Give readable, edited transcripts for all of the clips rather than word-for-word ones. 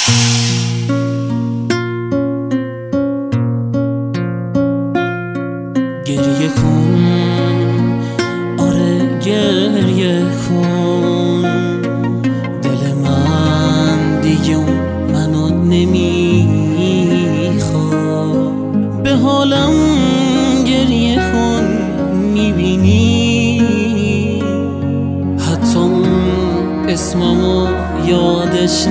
گریه کن، آره گریه کن، دل من دیگه منو نمیخواد. به حالم گریه کن، میبینی حتی اون اسممو یادش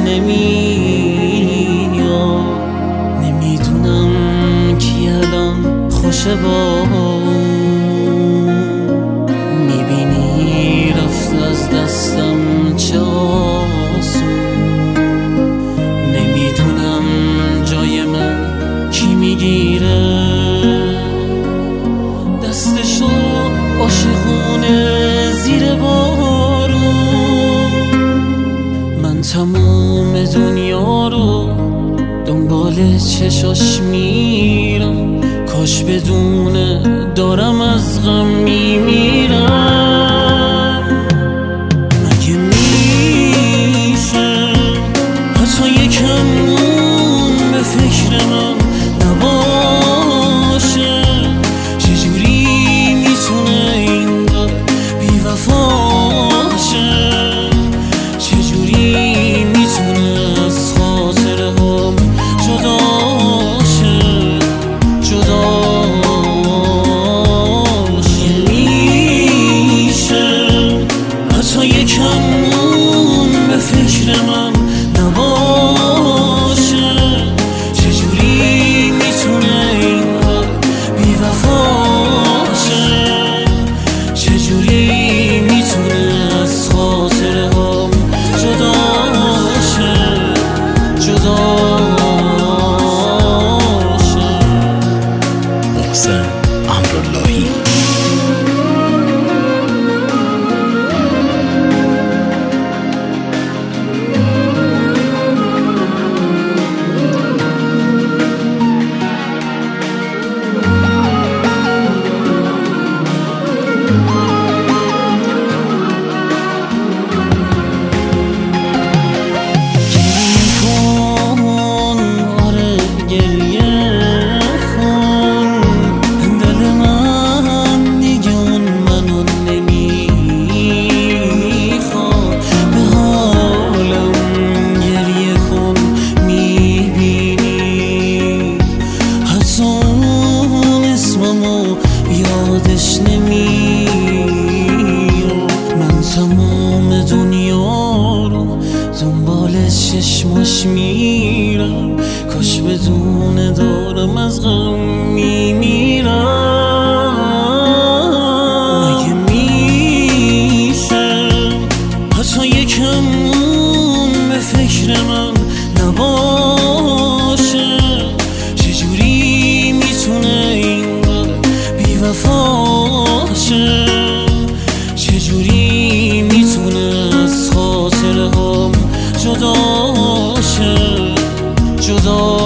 نمیاد. نمیدونم کی الان خوشه با میبینی رفت از دستم چه آسون. نمیدونم جای من کی میگیره دستشو عاشقونه زیر بارون. من تموم دنیا رو دنبال چشاش میرم، کاش بدونه دارم از غم میمیرم. مگه میشه حتی یکم اون به فکر من نباشه؟ چجوری میتونه اینقدر بی‌وفاشه؟ چجوری میتونه از خاطره هم جداشه؟ میشه حتی یکم اون به فکر من نباشه؟ چجوری میتونه اینقدر بی‌وفاشه؟ چجوری میتونه از خاطره هم جداشه؟ محسن امراللهی. یادش نمیاد. من تمام دنیا رو دنبال چشماش میرم، کاش بدونه دارم از غم میمیرم. مگه میشه حتی یکم اون به فکر من نباشه؟ چجوری میتونه بی‌وفاشه؟ چجوری میتونه از خاطره هم جداشه؟